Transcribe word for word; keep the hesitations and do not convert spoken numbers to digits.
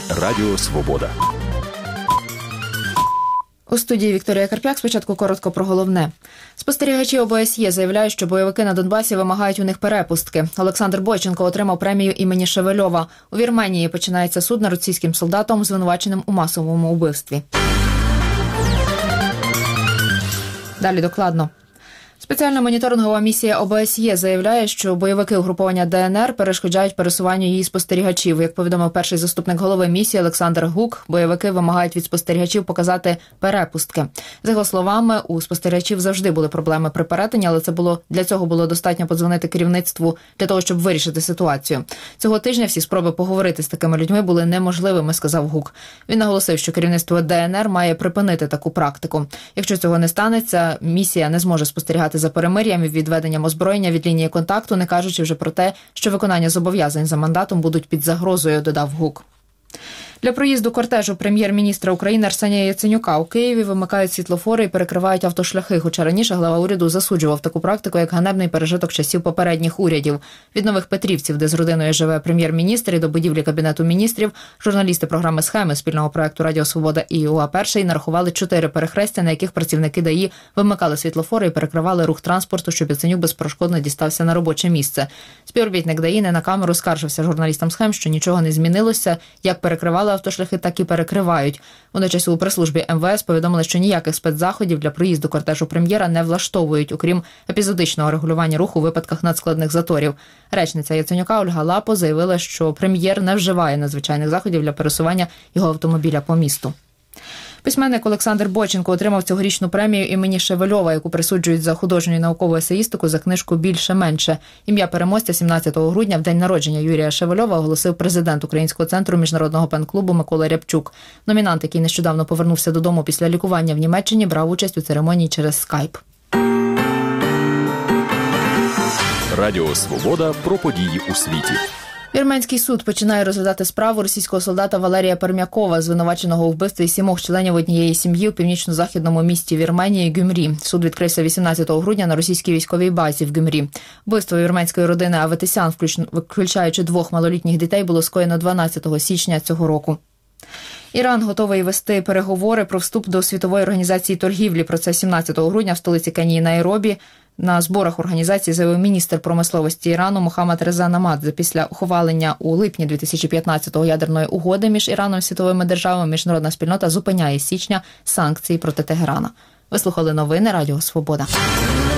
Радіо Свобода. У студії Вікторія Карп'як. Спочатку коротко про головне. Спостерігачі О Б С Є заявляють, що бойовики на Донбасі вимагають у них перепустки. Олександр Бойченко отримав премію імені Шевельова. У Вірменії починається суд над російським солдатом, звинуваченим у масовому вбивстві. Далі докладно. Спеціальна моніторингова місія О Б С Є заявляє, що бойовики угруповання Де Ен Ер перешкоджають пересуванню її спостерігачів. Як повідомив перший заступник голови місії Олександр Гук, бойовики вимагають від спостерігачів показати перепустки. За його словами, у спостерігачів завжди були проблеми при перетині, але це було для цього було достатньо подзвонити керівництву для того, щоб вирішити ситуацію. Цього тижня всі спроби поговорити з такими людьми були неможливими, сказав Гук. Він наголосив, що керівництво Де Ен Ер має припинити таку практику. Якщо цього не станеться, місія не зможе спостерігати за перемир'ям і відведенням озброєння від лінії контакту, не кажучи вже про те, що виконання зобов'язань за мандатом будуть під загрозою, додав Гук. Для проїзду кортежу прем'єр-міністра України Арсенія Яценюка у Києві вимикають світлофори і перекривають автошляхи, хоча раніше глава уряду засуджував таку практику як ганебний пережиток часів попередніх урядів. Від Нових Петрівців, де з родиною живе прем'єр-міністр, і до будівлі Кабінету міністрів, журналісти програми «Схеми» спільного проекту «Радіо Свобода» і УА «Перший» нарахували чотири перехрестя, на яких працівники Д А І вимикали світлофори і перекривали рух транспорту, щоб Яценюк безперешкодно дістався на робоче місце. Співробітник Д А І не на камеру скаржився журналістам «Схем», що нічого не змінилося, як перекривали автошляхи, так і перекривають. Водночас у прес-службі Ем Ве Ес повідомили, що ніяких спецзаходів для проїзду кортежу прем'єра не влаштовують, окрім епізодичного регулювання руху у випадках надскладних заторів. Речниця Яценюка Ольга Лапо заявила, що прем'єр не вживає надзвичайних заходів для пересування його автомобіля по місту. Письменник Олександр Бойченко отримав цьогорічну премію імені Шевельова, яку присуджують за художню і наукову есеїстику за книжку «Більше-менше». Ім'я переможця сімнадцятого грудня, в день народження Юрія Шевельова, оголосив президент Українського центру міжнародного пен-клубу Микола Рябчук. Номінант, який нещодавно повернувся додому після лікування в Німеччині, брав участь у церемонії через скайп. Радіо Свобода про події у світі. Вірменський суд починає розглядати справу російського солдата Валерія Пермякова, звинуваченого у вбивстві сімох членів однієї сім'ї у північно-західному місті Вірменії Гюмрі. Суд відкрився вісімнадцятого грудня на російській військовій базі в Гюмрі. Вбивство вірменської родини Аветисян, включаючи двох малолітніх дітей, було скоєно дванадцятого січня цього року. Іран готовий вести переговори про вступ до Світової організації торгівлі. Про це сімнадцятого грудня в столиці Кенії Найробі на зборах організації заявив міністр промисловості Ірану Мохаммад Реза Намадзе. Після ухвалення у липні дві тисячі п'ятнадцятого ядерної угоди між Іраном і світовими державами міжнародна спільнота зупиняє з січня санкції проти Тегерана. Ви слухали новини Радіо Свобода.